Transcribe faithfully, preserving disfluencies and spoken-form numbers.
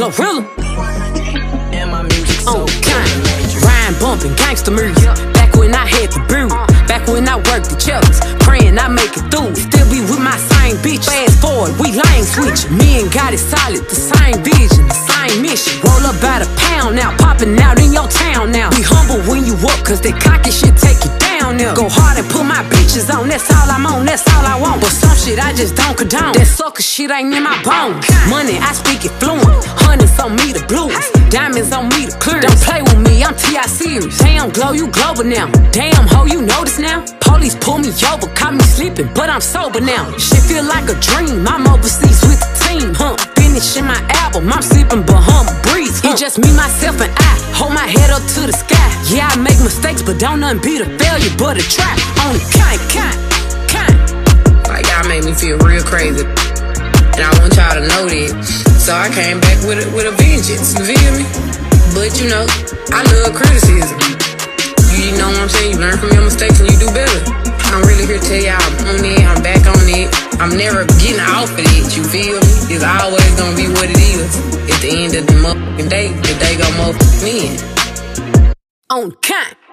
Glorilla. On kind, rhyme bumping, gangster music. Back when I had the brew, back when I worked the chucks, praying I make it through. Still be with my same bitch. Fast forward, we lane switch. Me and God is solid, the same vision, the same mission. Roll up about a pound now, popping out in your town now. Be humble when you up, cause that cocky shit take you down now. Go hard and put my bitches on, that's all I'm on, that's all I want. But some shit I just don't condone. That sucker shit ain't in my bones. Money, I speak it fluent. Hundreds on me, the blues. Diamonds on me, the clearance. Don't play with me, I'm T I serious. Damn, glow, you global now. Damn, ho, you notice now? Police pull me over, caught me sleeping, but I'm sober now. Shit feel like a dream, I'm overseas with the team, huh? Finishing my album, I'm sleeping Bahama breeze, huh? It's just me, myself, and I. Hold my head up to the sky. Yeah, I make mistakes, but don't nothing beat a failure but a trap. On the kind, kind, kind. Like, y'all make me feel real crazy, and I want y'all to know that. So I came back with a, with a vengeance, you feel me? But you know, I love criticism. You know what I'm saying? You learn from your mistakes and you do better. I'm really here to tell y'all I'm on it, I'm back on it. I'm never getting off of it, you feel me? It's always gonna be what it is. At the end of the motherfucking day, the day gon' motherfucking win. On kind.